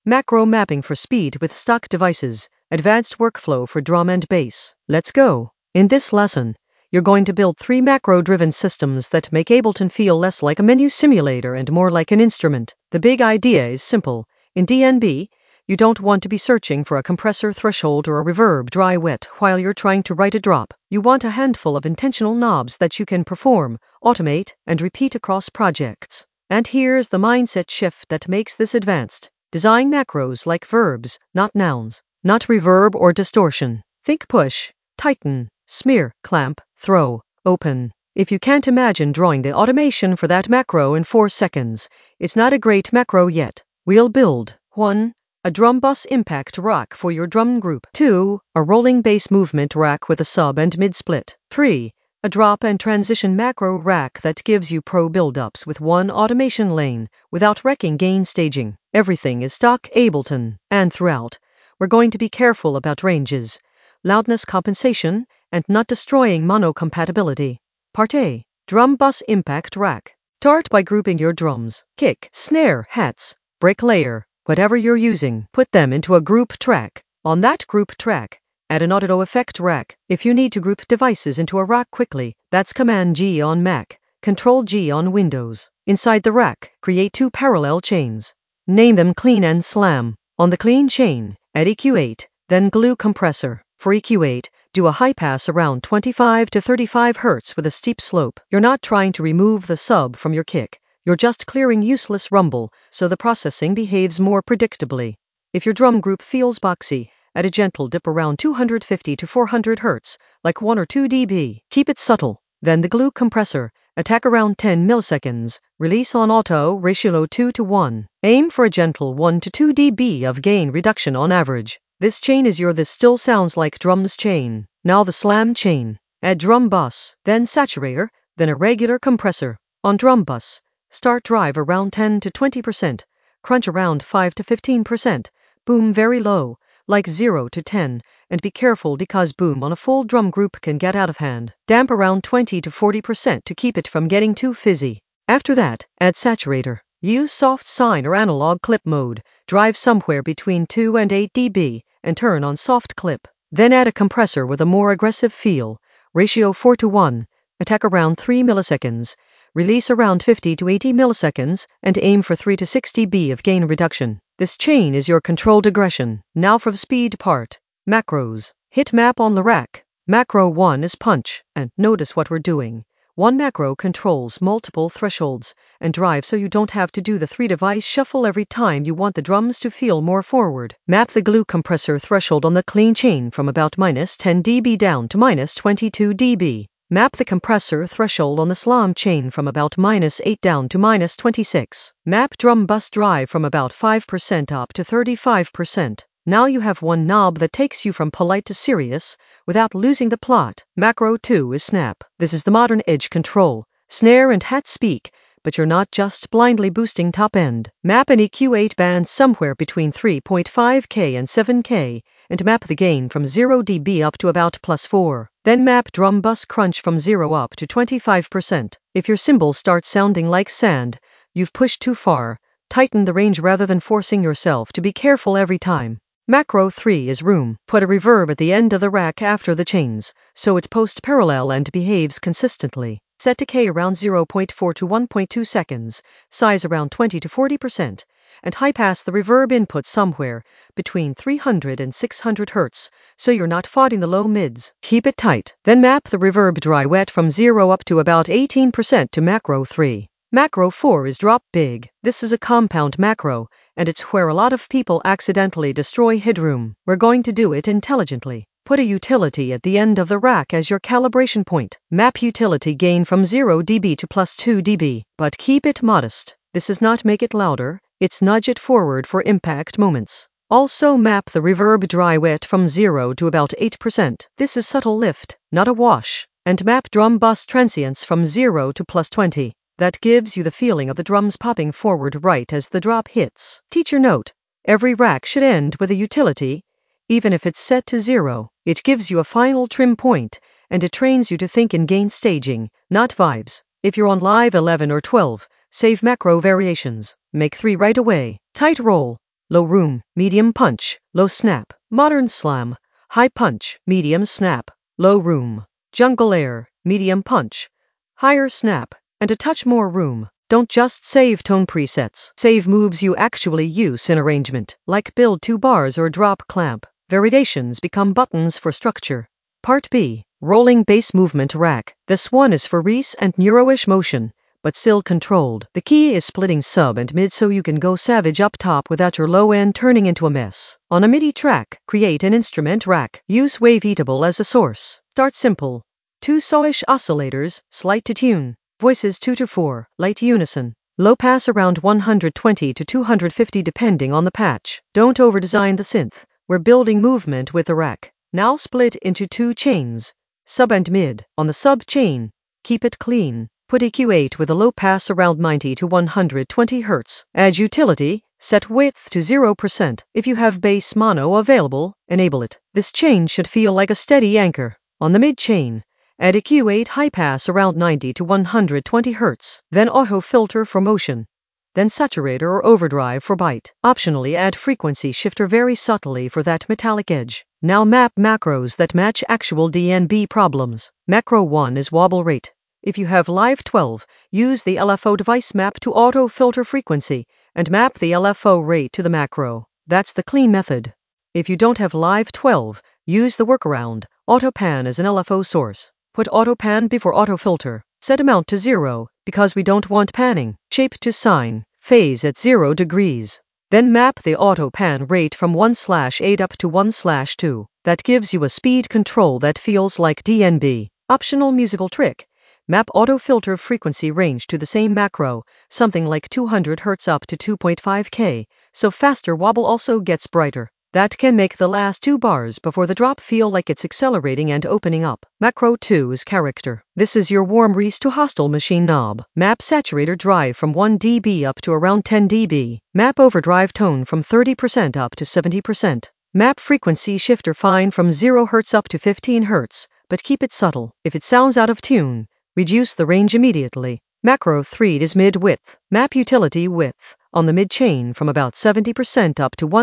Macro mapping for speed with stock devices. Advanced workflow for drum and bass. Let's go. In this lesson, you're going to build 3 macro-driven systems that make Ableton feel less like a menu simulator and more like an instrument. The big idea is simple. In DnB, you don't want to be searching for a compressor threshold or a reverb dry wet while you're trying to write a drop. You want a handful of intentional knobs that you can perform, automate, and repeat across projects. And here's the mindset shift that makes this advanced. Design macros like verbs, not nouns. Not reverb or distortion. Think push, tighten, smear, clamp, throw, open. If you can't imagine drawing the automation for that macro in 4 seconds, it's not a great macro yet. We'll build 1. A drum bus impact rack for your drum group. 2. A rolling bass movement rack with a sub and mid split. 3. A drop and transition macro rack that gives you pro build-ups with 1 automation lane without wrecking gain staging. Everything is stock Ableton, and throughout, we're going to be careful about ranges, loudness compensation, and not destroying mono compatibility. Part A. Drum bus impact rack. Start by grouping your drums, kick, snare, hats, break layer, whatever you're using. Put them into a group track. On that group track, add an auto effect rack. If you need to group devices into a rack quickly, that's Command-G on Mac, Control-G on Windows. Inside the rack, create 2 parallel chains. Name them clean and slam. On the clean chain, add EQ8, then glue compressor. For EQ8, do a high pass around 25 to 35 Hz with a steep slope. You're not trying to remove the sub from your kick. You're just clearing useless rumble, so the processing behaves more predictably. If your drum group feels boxy, add a gentle dip around 250 to 400 Hz, like 1 or 2 dB. Keep it subtle. Then the glue compressor, attack around 10 milliseconds, release on auto, ratio 2 to 1. Aim for a gentle 1 to 2 dB of gain reduction on average. This chain is your This Still Sounds Like Drums chain. Now the slam chain. Add drum bus, then saturator, then a regular compressor. On drum bus, start drive around 10 to 20%, crunch around 5 to 15%, boom very low, like 0 to 10, and be careful because boom on a full drum group can get out of hand. Damp around 20 to 40% to keep it from getting too fizzy. After that, add saturator. Use soft sine or analog clip mode. Drive somewhere between 2 and 8 dB, and turn on soft clip. Then add a compressor with a more aggressive feel. Ratio 4 to 1. Attack around 3 milliseconds. Release around 50 to 80 milliseconds, and aim for 3 to 6 dB of gain reduction. This chain is your controlled aggression. Now for the speed part. Macros. Hit map on the rack. Macro 1 is punch, and notice what we're doing. 1 macro controls multiple thresholds and drive so you don't have to do the 3-device shuffle every time you want the drums to feel more forward. Map the glue compressor threshold on the clean chain from about -10 dB down to -22 dB. Map the compressor threshold on the slam chain from about -8 down to -26. Map drum bus drive from about 5% up to 35%. Now you have 1 knob that takes you from polite to serious without losing the plot. Macro 2 is snap. This is the modern edge control. Snare and hat speak, but you're not just blindly boosting top end. Map an EQ8 band somewhere between 3.5K and 7K, and map the gain from 0 dB up to about +4. Then map drum bus crunch from 0 up to 25%. If your cymbals start sounding like sand, you've pushed too far. Tighten the range rather than forcing yourself to be careful every time. Macro 3 is room. Put a reverb at the end of the rack after the chains, so it's post-parallel and behaves consistently. Set decay around 0.4 to 1.2 seconds, size around 20 to 40%, and high-pass the reverb input somewhere between 300 and 600 Hz, so you're not fighting the low mids. Keep it tight. Then map the reverb dry-wet from 0 up to about 18% to Macro 3. Macro 4 is drop big. This is a compound macro, and it's where a lot of people accidentally destroy headroom. We're going to do it intelligently. Put a utility at the end of the rack as your calibration point. Map utility gain from 0 dB to +2 dB, but keep it modest. This is not make it louder, it's nudge it forward for impact moments. Also map the reverb dry wet from 0 to about 8%. This is subtle lift, not a wash. And map drum bus transients from 0 to +20. That gives you the feeling of the drums popping forward right as the drop hits. Teacher note, every rack should end with a utility, even if it's set to 0. It gives you a final trim point, and it trains you to think in gain staging, not vibes. If you're on live 11 or 12, save macro variations. Make 3 right away. Tight roll. low room, medium punch, low snap, modern slam, high punch, medium snap, low room, jungle air, medium punch, higher snap, and a touch more room. Don't just save tone presets. Save moves you actually use in arrangement, like build 2 bars or drop clamp. Variations become buttons for structure. Part B. Rolling bass movement rack. This one is for Reese and Neuroish motion, but still controlled. The key is splitting sub and mid so you can go savage up top without your low end turning into a mess. On a MIDI track, create an instrument rack. Use Waveatable as a source. Start simple. 2 sawish oscillators, slight to tune. Voices 2 to 4, light unison. Low pass around 120 to 250 depending on the patch. Don't overdesign the synth. We're building movement with the rack. Now split into 2 chains, sub and mid. On the sub chain, keep it clean. Put EQ8 with a low pass around 90 to 120 Hz. Add utility, set width to 0%. If you have bass mono available, enable it. This chain should feel like a steady anchor. On the mid chain, add EQ8 high pass around 90 to 120 Hz. Then auto filter for motion. Then saturator or overdrive for bite. Optionally add frequency shifter very subtly for that metallic edge. Now map macros that match actual DNB problems. Macro 1 is wobble rate. If you have Live 12, use the LFO device map to auto filter frequency and map the LFO rate to the macro. That's the clean method. If you don't have Live 12, use the workaround, AutoPan as an LFO source. Put AutoPan before autofilter. Set amount to 0, because we don't want panning. Shape to sine, phase at 0 degrees. Then map the AutoPan rate from 1/8 up to 1/2. That gives you a speed control that feels like DNB. Optional musical trick. Map autofilter frequency range to the same macro, something like 200 Hz up to 2.5 K, so faster wobble also gets brighter. That can make the last 2 bars before the drop feel like it's accelerating and opening up. Macro 2 is character. This is your warm Reese to hostile machine knob. Map saturator drive from 1 dB up to around 10 dB. Map overdrive tone from 30% up to 70%. Map frequency shifter fine from 0 Hz up to 15 Hz, but keep it subtle. If it sounds out of tune, reduce the range immediately. Macro 3 is mid-width. Map utility width on the mid-chain from about 70% up to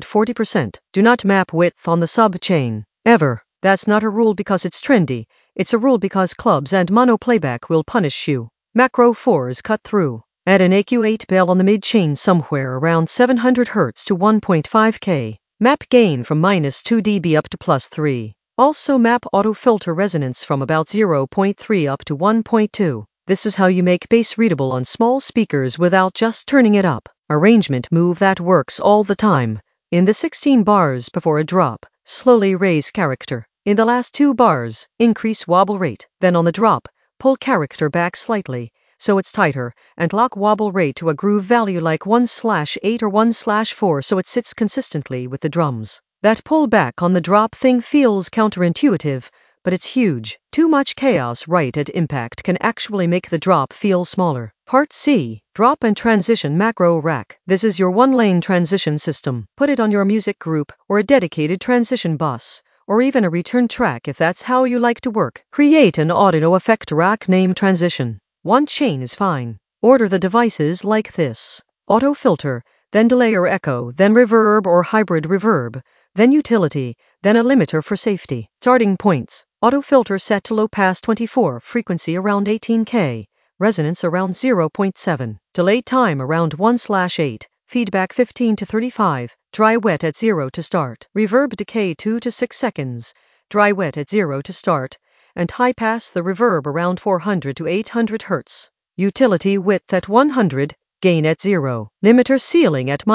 140%. Do not map width on the sub-chain, ever. That's not a rule because it's trendy. It's a rule because clubs and mono playback will punish you. Macro 4 is cut through. Add an EQ8 bell on the mid-chain somewhere around 700 Hz to 1.5 K. Map gain from -2 dB up to +3. Also map auto-filter resonance from about 0.3 up to 1.2. This is how you make bass readable on small speakers without just turning it up. Arrangement move that works all the time. In the 16 bars before a drop, slowly raise character. In the last 2 bars, increase wobble rate. Then on the drop, pull character back slightly, so it's tighter, and lock wobble rate to a groove value like 1/8 or 1/4 so it sits consistently with the drums. That pull back on the drop thing feels counterintuitive, but it's huge. Too much chaos right at impact can actually make the drop feel smaller. Part C. Drop and transition macro rack. This is your 1-lane transition system. Put it on your music group, or a dedicated transition bus, or even a return track if that's how you like to work. Create an audio effect rack named transition. 1 chain is fine. Order the devices like this. Auto filter, then delay or echo, then reverb or hybrid reverb, then utility, then a limiter for safety. Starting points. Auto filter set to low pass 24, frequency around 18 K, resonance around 0.7, delay time around 1/8, feedback 15 to 35, dry wet at 0 to start, reverb decay 2 to 6 seconds, dry wet at 0 to start, and high pass the reverb around 400 to 800 Hz. Utility width at 100, gain at 0, limiter ceiling at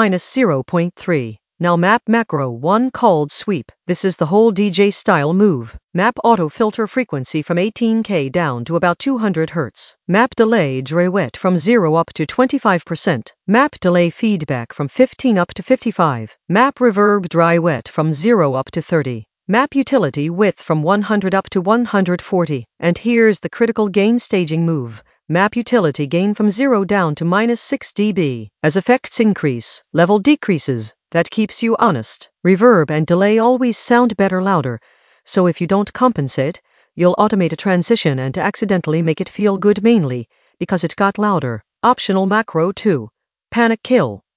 -0.3. Now map macro 1 called sweep. This is the whole DJ style move. Map auto filter frequency from 18 K down to about 200 Hz. Map delay dry wet from 0 up to 25%. Map delay feedback from 15 up to 55. Map reverb dry wet from 0 up to 30. Map utility width from 100 up to 140. And here's the critical gain staging move. Map utility gain from 0 down to -6 dB. As effects increase, level decreases. That keeps you honest. Reverb and delay always sound better louder, so if you don't compensate, you'll automate a transition and accidentally make it feel good mainly because it got louder. Optional macro 2. Panic kill.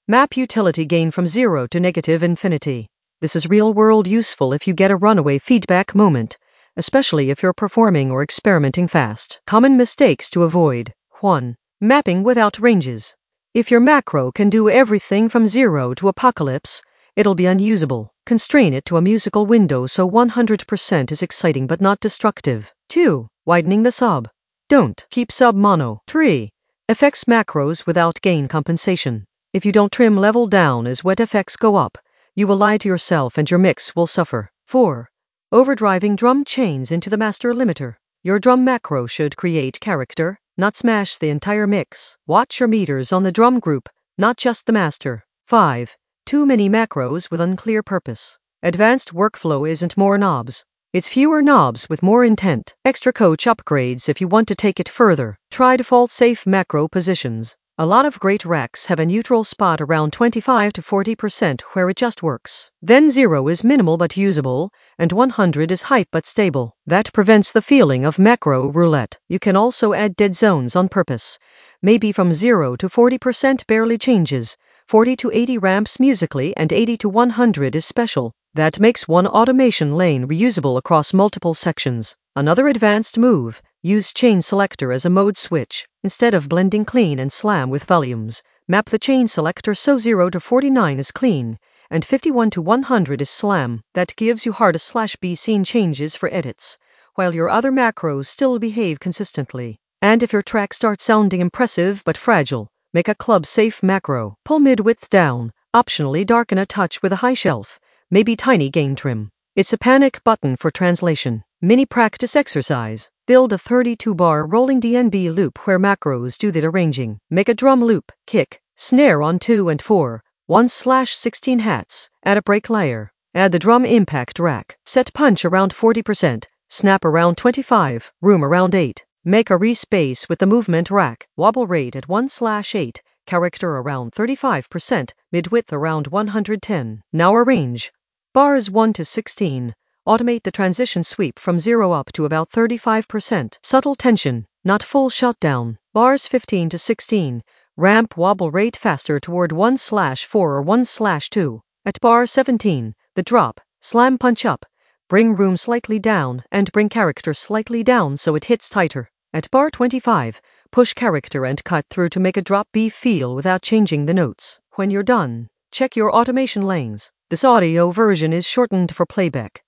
Map utility gain from 0 to negative infinity. This is real-world useful if you get a runaway feedback moment, especially if you're performing or experimenting fast. Common mistakes to avoid. 1. Mapping without ranges. If your macro can do everything from 0 to apocalypse, it'll be unusable. Constrain it to a musical window so 100% is exciting but not destructive. 2. Widening the sub. Don't keep sub mono. 3. Effects macros without gain compensation. If you don't trim level down as wet effects go up, you will lie to yourself and your mix will suffer. 4. Overdriving drum chains into the master limiter. Your drum macro should create character, not smash the entire mix. Watch your meters on the drum group, not just the master. 5. Too many macros with unclear purpose. Advanced workflow isn't more knobs. It's fewer knobs with more intent. Extra coach upgrades if you want to take it further. Try default safe macro positions. A lot of great racks have a neutral spot around 25 to 40% where it just works. Then 0 is minimal but usable, and 100 is hype but stable. That prevents the feeling of macro roulette. You can also add dead zones on purpose. Maybe from 0 to 40% barely changes. 40 to 80 ramps musically and 80 to 100 is special. That makes one automation lane reusable across multiple sections. Another advanced move, use chain selector as a mode switch. Instead of blending clean and slam with volumes, map the chain selector so 0 to 49 is clean, and 51 to 100 is slam. That gives you hard A/B scene changes for edits, while your other macros still behave consistently. And if your track starts sounding impressive but fragile, make a club-safe macro. Pull mid-width down, optionally darken a touch with a high shelf, maybe tiny gain trim. It's a panic button for translation. Mini practice exercise. Build a 32-bar rolling DNB loop where macros do the arranging. Make a drum loop, kick, snare on 2 and 4, 1/16 hats. Add a break layer. Add the drum impact rack. Set punch around 40%, snap around 25, room around 8. Make a respace with the movement rack. Wobble rate at 1/8, character around 35%, mid-width around 110. Now arrange. Bars 1 to 16. Automate the transition sweep from 0 up to about 35%. Subtle tension, not full shutdown. Bars 15 to 16. Ramp wobble rate faster toward 1/4 or 1/2. At bar 17, the drop, slam punch up. Bring room slightly down and bring character slightly down so it hits tighter. At bar 25, push character and cut through to make a drop B feel without changing the notes. When you're done, check your automation lanes. This audio version is shortened for playback.